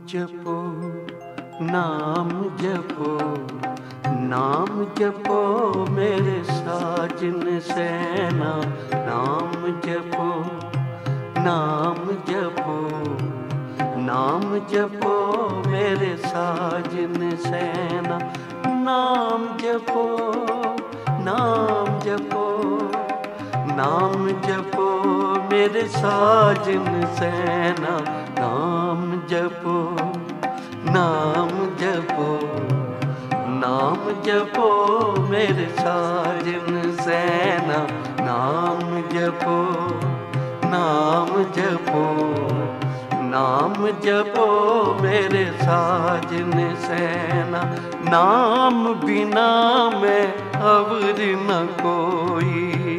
जपो नाम जपो, नाम जपो मेरे साजन सैना। नाम जपो नाम जपो, नाम जपो मेरे साजन सैना। नाम जपो नाम जपो, नाम जपो मेरे साजन सैना। नाम जपो नाम जपो, नाम जपो मेरे साजन सैना। नाम जपो नाम जपो, नाम जपो मेरे साजन सैना। नाम बिना मैं अवर न कोई,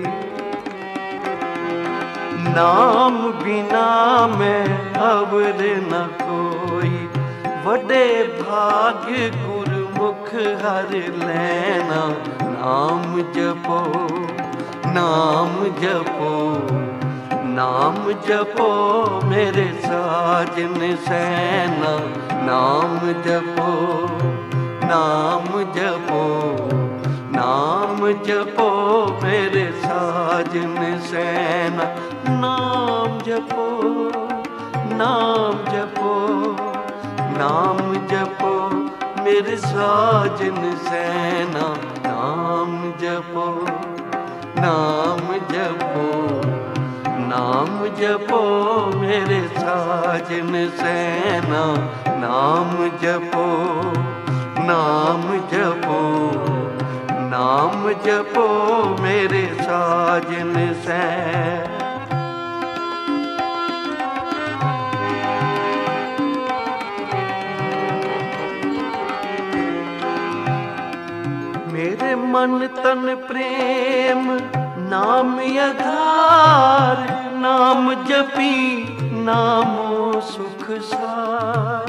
नाम बिना मैं अवर न कोई। वडे भाग्य गुरमुख हर लेना। नाम जपो नाम जपो, नाम जपो मेरे साजन सैना। नाम जपो नाम जपो, नाम जपो मेरे साजन सैना। नाम जपो नाम जपो, नाम जपो मेरे साजन सैना। नाम जपो नाम जपो, नाम जपो मेरे साजन सैना। नाम जपो नाम जपो, नाम जपो मेरे साजन सैना। मेरे मन तन प्रेम नाम आधार। नाम जपी नामो सुख सार।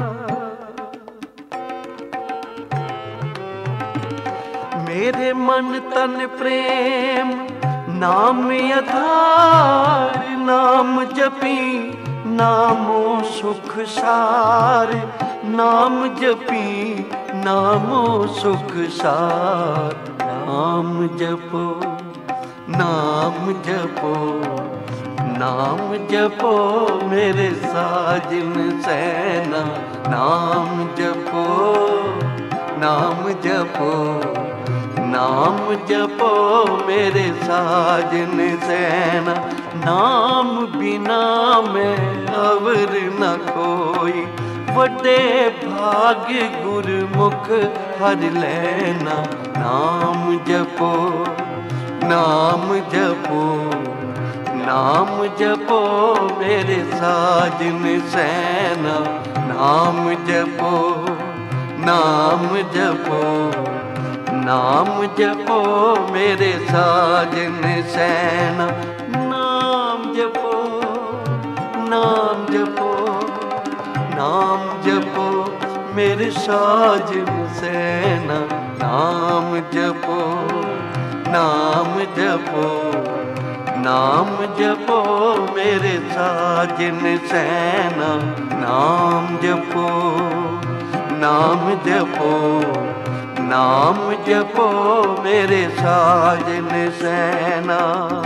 मेरे मन तन प्रेम नाम आधार। नाम जपी नामो सुख सार। नाम जपी नामो सुख सार। नाम जपो नाम जपो, नाम जपो मेरे साजन सैना। नाम जपो नाम जपो, नाम जपो मेरे साजन सैना। नाम बिना मैं अवर न कोई। वडे भाग्य गुरमुख हर लेना। नाम जपो नाम जपो, नाम जपो मेरे साजन सैना। नाम जपो नाम जपो, नाम जपो मेरे साजन सैना। नाम जपो नाम जपो, नाम जपो मेरे साजन सैना। नाम जपो नाम जपो, नाम जपो मेरे साजन सैना। नाम जपो नाम जपो, नाम जपो मेरे साजन सैना।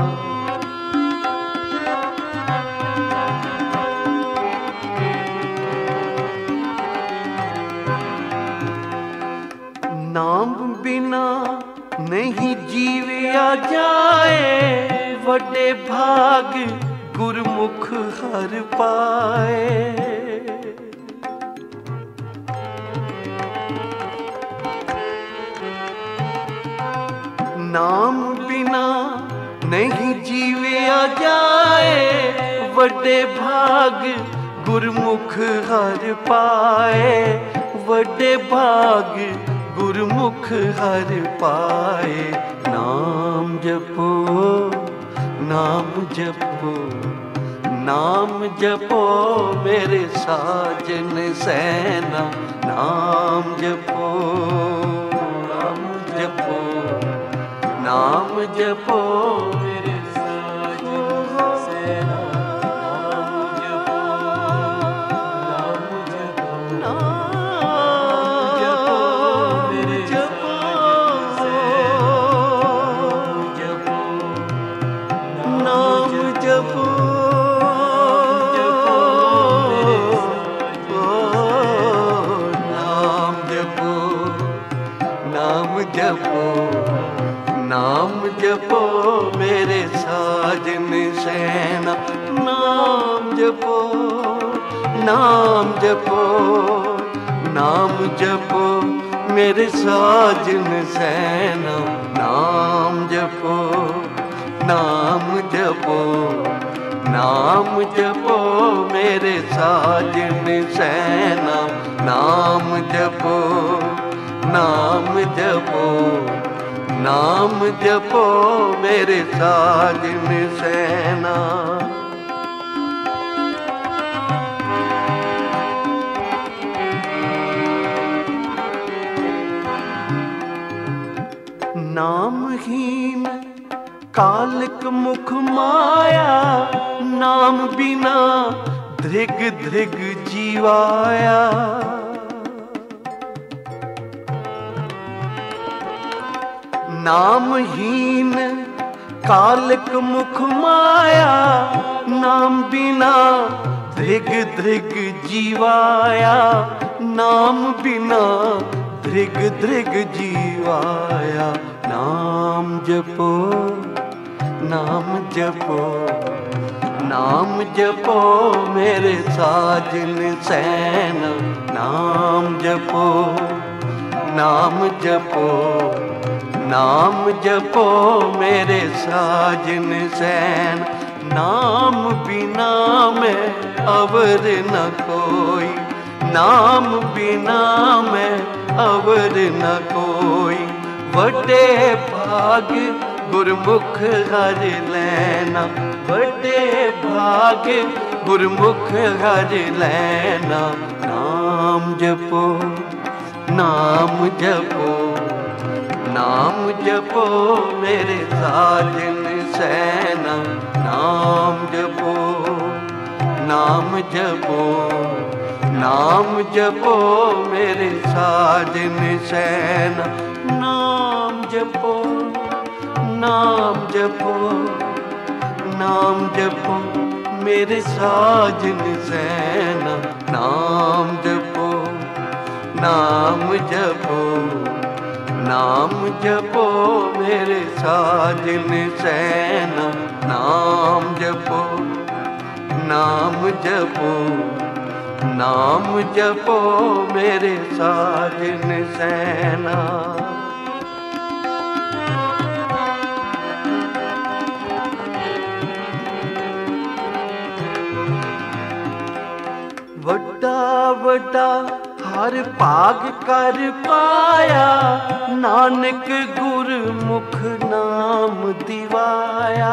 नाम बिना नहीं जीविया जाए। वडे भाग गुरमुख हर पाए। नाम बिना नहीं जीविया जाए। वडे भाग गुरमुख हर पाए। वडे भाग गुरमुख हर पाए। नाम जपो नाम जपो, नाम जपो मेरे साजन सैना। नाम जपो नाम जपो, नाम जपो मेरे साजन सैना। नाम जपो नाम जपो, जपो नाम जपो नाम जपो मेरे साजन सैना नाम जपो नाम जपो नाम जपो मेरे साजन सैना नाम जपो नाम जपो नाम जपो मेरे साजन सैना। नामहीन कालिक मुख माया नाम बिना धृग धृग जीवाया। नामहीन कालिक मुख माया नाम बिना धृग धृग जीवाया। नाम बिना धृग धृग जीवाया। नाम जपो नाम जपो नाम जपो मेरे साजन सैना नाम जपो नाम जपो नाम जपो मेरे साजन सैन। नाम बिना मैं अवर न कोई नाम बिना मैं अवर न कोई। वड्डे भाग गुरमुख हर लैना वड्डे भाग गुरमुख हर लैना। नाम जपो नाम जपो नाम जपो मेरे साजन सैना नाम जपो नाम जपो नाम जपो मेरे साजन सैना। नाम जपो नाम जपो नाम जपो मेरे साजन सैना नाम जपो नाम जपो नाम जपो मेरे साजन सैना नाम जपो नाम जपो नाम जपो मेरे साजन सैना। वड्डा वड्डा हर भाग कर पाया नानक गुरमुख नाम दिवाया।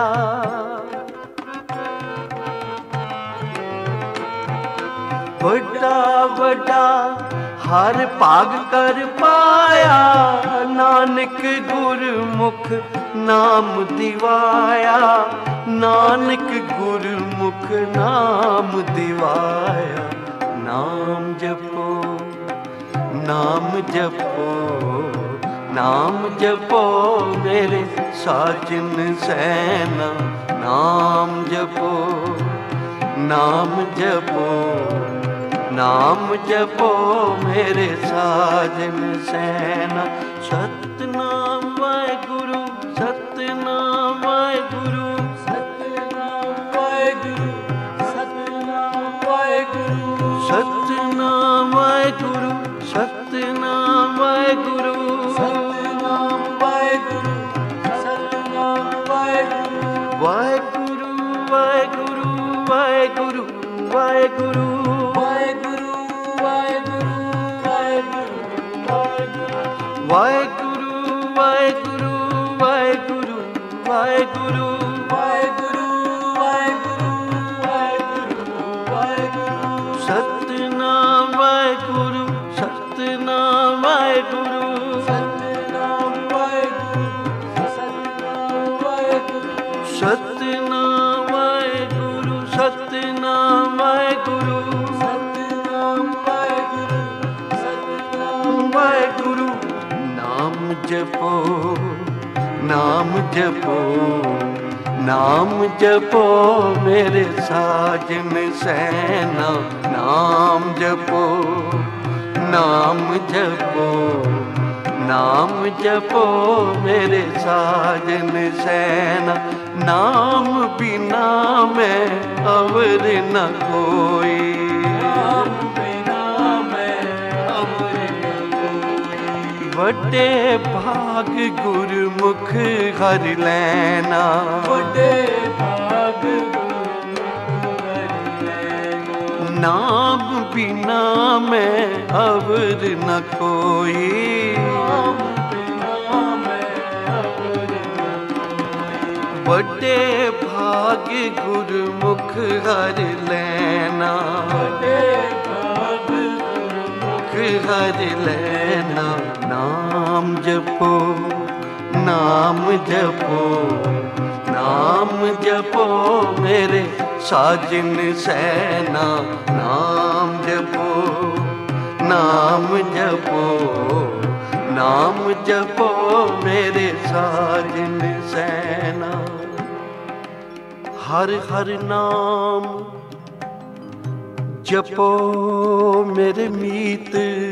वड्डा वड्डा हर भाग कर पाया नानक गुरमुख नाम दिवाया। नानक गुरमुख नाम दिवाया। नाम जपो नाम जपो नाम जपो मेरे साजन सैना नाम जपो नाम जपो नाम जपो मेरे साजन सैना। सतनाम वाहेगुरु सतनाम वाहेगुरु सतनाम वाहेगुरु सतनाम वाहेगुरु सतनाम वाहेगुरु सतनाम वाहेगुरु सतनाम वाहेगुरु सतनाम वाहेगुरु वाहेगुरु वाहेगुरु वाहेगुरु वाहेगुरु वाहेगुरु वाहेगुरु वाहेगुरु वाहेगुरु वाहेगुरु वाहेगुरु वाहेगुरु सतनाम वाहेगुरु सतनाम वाहेगुरु सतनाम वाहेगुरु सतनाम वाहेगुरु सतनाम वाहेगुरु सतनाम वाहेगुरु सतनाम वाहेगुरु सतनाम वाहेगुरु। नाम जपो नाम जपो नाम जपो मेरे साजन सैना नाम जपो नाम जपो नाम जपो मेरे साजन सैना। नाम बिना मैं अवर न कोई। नाम बिना मैं अवर न कोई। वड्डे भाग गुरमुख हर लैना। वड्डे भाग गुरमुख हर लैना। नाम बिना मैं अवर न कोई। नाम बिना मैं अवर न कोई। वड्डे भाग गुरमुख हर लैना। वड्डे भाग गुरमुख हर लैना। नाम जपो नाम जपो नाम जपो मेरे साजन सैना। नाम जपो नाम जपो नाम जपो मेरे साजन सैना। हर हर नाम जपो मेरे मीत।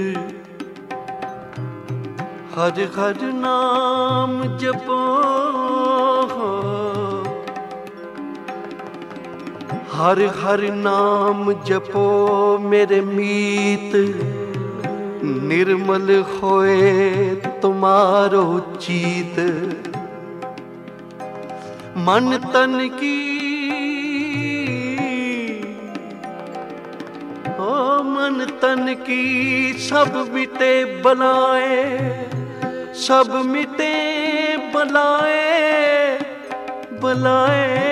हर हर नाम जपो हर हर नाम जपो मेरे मीत। निर्मल होए तुम्हारो चीत। मन तन की ओ मन तन की सब मिटे बलाए। सब मिटे बलाए बलाए।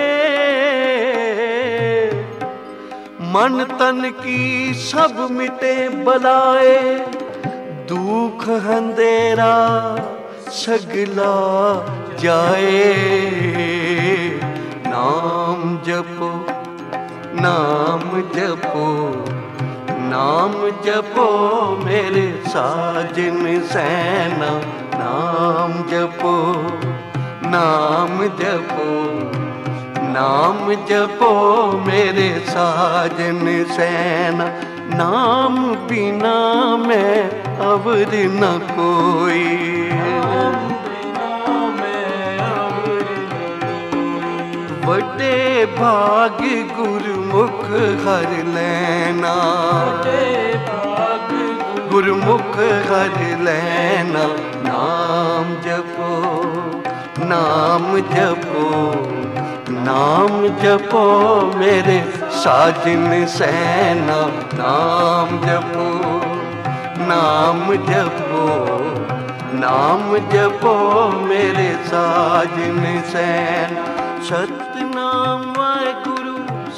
मन तन की सब मिटे बलाए। दुख अंधेरा सगला जाए। नाम जपो नाम जपो नाम जपो मेरे साजन सैना। नाम जपो नाम जपो नाम जपो मेरे साजन सैना। नाम बिना मैं अवर न कोई। नाम बिना मैं अवर न कोई। वड्डे भाग गुरमुख हर लैना। वड्डे भाग गुरमुख हर लैना। नाम जपो नाम जपो नाम जपो मेरे साजन सैना। नाम जपो नाम जपो नाम जपो मेरे साजन सैना। सतनाम वाहेगुरु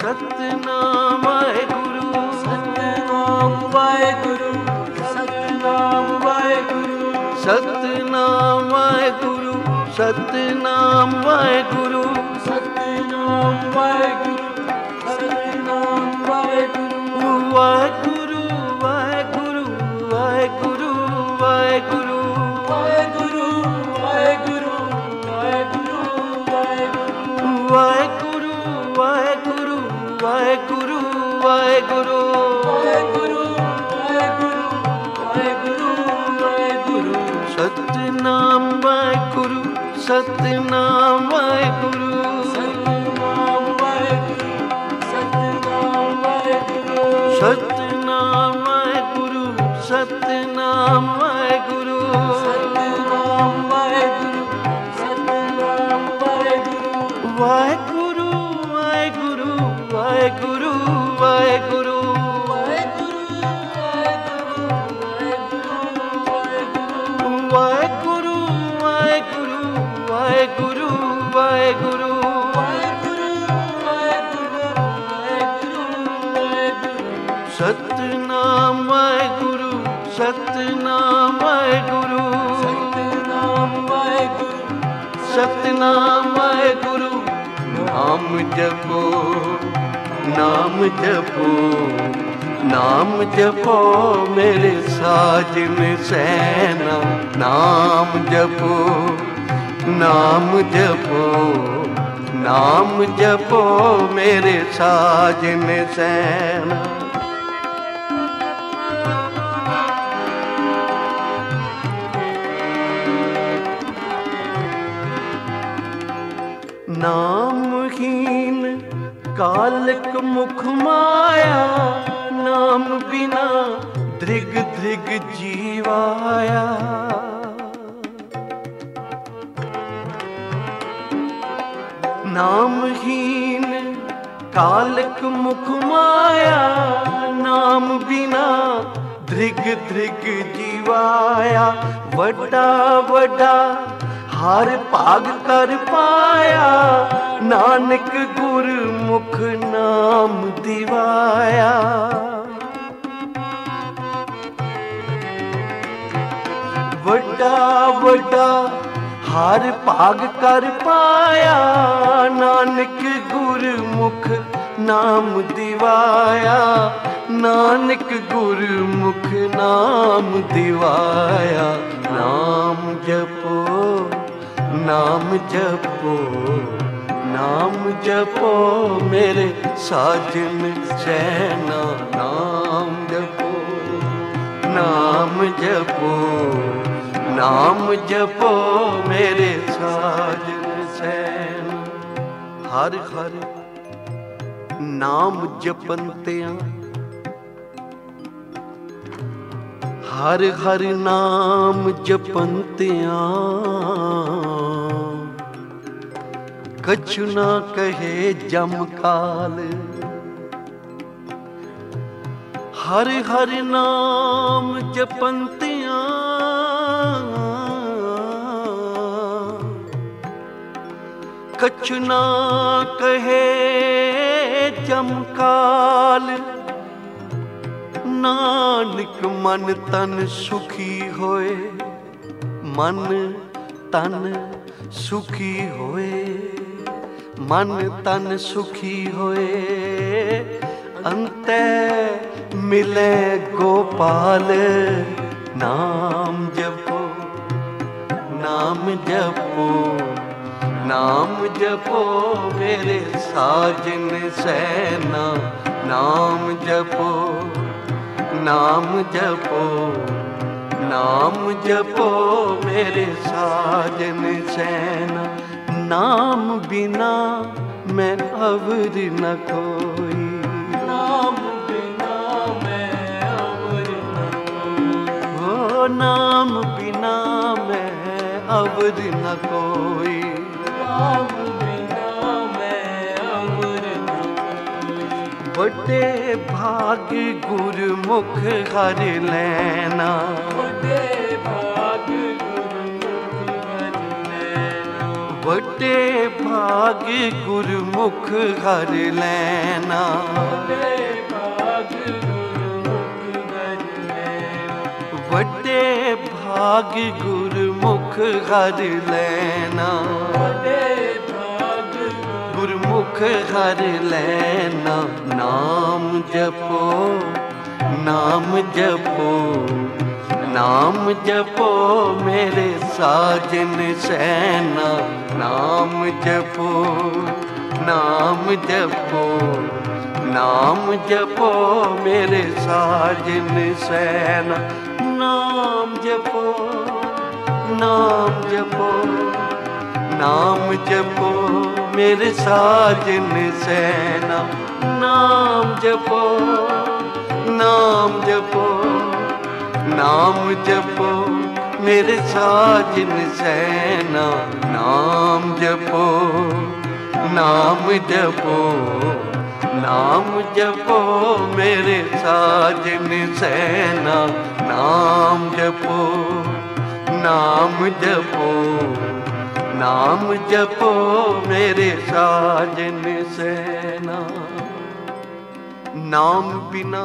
सतनाम वाहेगुरु। सतनाम वाहेगुरु सतनाम वाहेगुरु। सतनाम वाहेगुरु सतनाम वाहेगुरु। सतनाम वाहेगुरु सतनाम वाहेगुरु। वाहेगुरु वाहेगुरु वाहेगुरु वाहेगुरु। वाहेगुरु वाहेगुरु वाहेगुरु वाहेगुरु। वाहेगुरु वाहेगुरु वाहेगुरु वाहेगुरु। वाहेगुरु वाहेगुरु वाहेगुरु वाहेगुरु। सतनाम वाहेगुरु सतनाम वाहेगुरु। सतनाम वाहेगुरु सतनाम वाहेगुरु। सतनाम वाहेगुरु सतनाम वाहेगुरु। सतनाम वाहेगुरु सतनाम वाहेगुरु। वाहेगुरु वाहेगुरु वाहेगुरु वाहेगुरु। वाहेगुरु वाहेगुरु वाहेगुरु वाहेगुरु। सतनाम वाहेगुरु सतनाम वाहेगुरु। सतनाम वाहेगुरु। नाम जपो नाम जपो नाम जपो मेरे साजन सैना। नाम जपो नाम जपो नाम जपो मेरे साजन सैना। नामहीन कालक ਧ੍ਰਿਗ ਧ੍ਰਿਗ ਜੀਵਾਇਆ। ਨਾਮਹੀਨ ਕਾਲਕ ਮੁਖ ਮਾਇਆ, ਨਾਮ ਬਿਨਾ ਧ੍ਰਿਗ ਧ੍ਰਿਗ ਜੀਵਾਇਆ। ਵੱਡਾ ਵੱਡਾ ਹਰ ਭਾਗ ਕਰ ਪਾਇਆ, ਨਾਨਕ ਗੁਰਮੁਖ ਨਾਮ ਦਿਵਾਇਆ। ਵੱਡਾ ਵੱਡਾ ਹਰ ਭਾਗ ਕਰ ਪਾਇਆ, ਨਾਨਕ ਗੁਰਮੁਖ ਨਾਮ ਦਿਵਾਇਆ। ਨਾਨਕ ਗੁਰਮੁਖ ਨਾਮ ਦਿਵਾਇਆ। ਨਾਮ ਜਪੋ ਨਾਮ ਜਪੋ ਨਾਮ ਜਪੋ ਮੇਰੇ ਸਾਜਨ ਸੈਨਾ। ਨਾਮ ਜਪੋ ਨਾਮ ਜਪੋ ਨਾਮ ਜਪੋ ਮੇਰੇ ਸਾਜਨ ਸੈਨਾ। ਹਰ ਹਰ ਨਾਮ ਜਪੰਤਿਆਂ, ਹਰ ਹਰ ਨਾਮ ਜਪੰਤਿਆਂ। ਕਛੁ ਨਾ ਕਹੇ ਜਮ ਕਾਲ, ਹਰ ਹਰ ਨਾਮ ਜਪੰਤਿਆਂ। ਕਛੁ ਨਾ ਕਹੇ ਜਮ ਕਾਲ, ਨਾਨਕ ਮਨ ਤਨ ਸੁਖੀ ਹੋਏ। ਮਨ ਤਨ ਸੁਖੀ ਹੋਏ, ਮਨ ਤਨ ਸੁਖੀ ਹੋਏ। ਅੰਤੈ ਮਿਲੇ ਗੋਪਾਲ। ਨਾਮ ਜਪੋ ਨਾਮ ਜਪੋ ਨਾਮ ਜਪੋ ਮੇਰੇ ਸਾਜਨ ਸੈਨਾ। ਨਾਮ ਜਪੋ ਨਾਮ ਜਪੋ ਨਾਮ ਜਪੋ ਮੇਰੇ ਸਾਜਨ ਸੈਨਾ। ਨਾਮ ਬਿਨਾ ਮੈਂ ਅਵਰ ਨ ਕੋਈ। ਨਾਮ ਬਿਨਾ ਮੈਂ ਅਵਰ ਨ ਕੋਈ। ਹੋ ਨਾਮ ਬਿਨਾ ਮੈਂ ਅਵਰ ਨ ਕੋਈ। ਨਾਮ ਬਿਨਾ ਮੈਂ ਅਵਰ ਨ ਕੋਈ। ਵੱਡੇ ਭਾਗ ਗੁਰਮੁਖ ਹਰਿ ਲੈਣਾ। ਵੱਡੇ ਭਾਗ ਗੁਰਮੁਖ ਹਰਿ ਲੈਣਾ। ਵੱਡੇ ਭਾਗ ਗੁਰਮੁਖ ਹਰਿ ਲੈਣਾ। ਵੱਡੇ ਭਾਗ ਗੁਰਮੁਖ ਹਰਿ ਲੈਣਾ। ਵੱਡੇ ਭਾਗ ਗੁਰਮੁਖ ਹਰਿ ਲੈਣਾ। ਵੱਡੇ ਭਾਗ ਗੁਰਮੁਖ ਹਰਿ ਲੈਣਾ। ਨਾਮ ਜਪੋ ਨਾਮ ਜਪੋ ਨਾਮ ਜਪੋ ਮੇਰੇ ਸਾਜਨ ਸੈਨਾ। ਨਾਮ ਜਪੋ ਨਾਮ ਜਪੋ ਨਾਮ ਜਪੋ ਮੇਰੇ ਸਾਜਨ ਸੈਨਾ। ਨਾਮ ਜਪੋ ਨਾਮ ਜਪੋ ਨਾਮ ਜਪੋ ਮੇਰੇ ਸਾਜਨ ਸੈਨਾ। ਨਾਮ ਜਪੋ ਨਾਮ ਜਪੋ ਨਾਮ ਜਪੋ ਮੇਰੇ ਸਾਜਨ ਸੈਨਾ। ਨਾਮ ਜਪੋ ਨਾਮ ਜਪੋ ਨਾਮ ਜਪੋ ਮੇਰੇ ਸਾਜਨ ਸੈਨਾ। ਨਾਮ ਜਪੋ ਨਾਮ ਜਪੋ ਨਾਮ ਜਪੋ ਮੇਰੇ ਸਾਜਨ ਸੈਨਾ। नाम बिना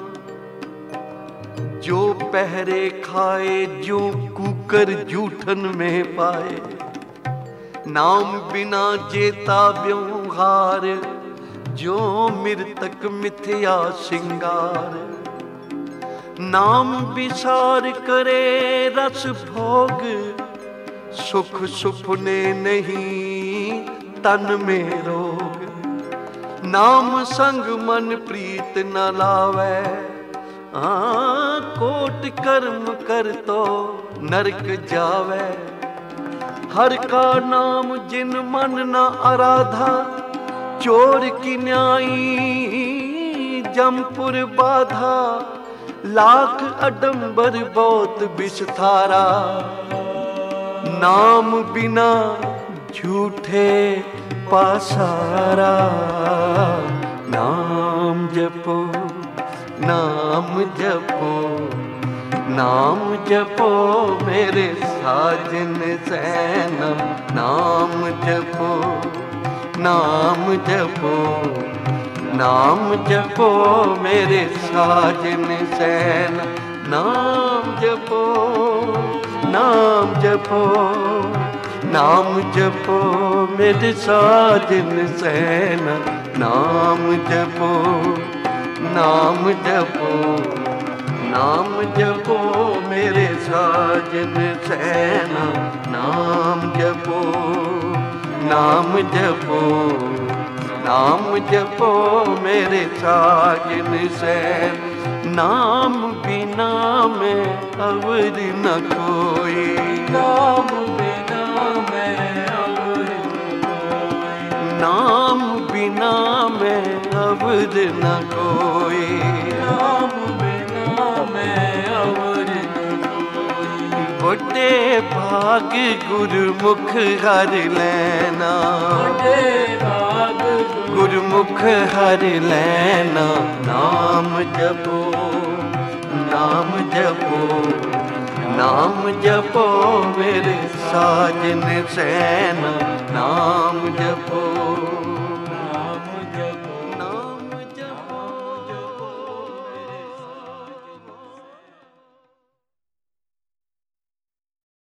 जो पहरे खाए, जो कुकर जूठन में पाए। नाम बिना जेता व्यवहार, जो मृतक मिथ्या सिंगार। नाम विसार करे रस भोग, सुख सुपने नहीं तन में रोग। नाम संग मन प्रीत न लावै, कोट कर्म कर तो नरक जावै। हर का नाम जिन मन न आराधा, चोर की न्यायी जमपुर बाधा। लाख अडंबर बहुत विस्तारा, नाम बिना झूठे पासारा। नाम जपो नाम जपो नाम जपो मेरे साजन सैनम। नाम जपो नाम जपो नाम जपो मेरे साजन सैनम। नाम जपो नाम जपो नाम जपो मेरे साजन सैनम। नाम जपो नाम जपो नाम जपो मेरे साजन सैना। नाम जपो नाम जपो नाम जपो मेरे साजन सैना। नाम बिना मैं अवर न कोई, नाम बिना मैं अवर न कोई, नाम बिना मैं अवर न कोई। नाम बिना मैं अवर न कोई। बड़े भाग गुरमुख हर लेना, बड़े भाग गुरमुख हर लेना। नाम जपो नाम जपो नाम जपो मेरे साजन सैना। नाम जपो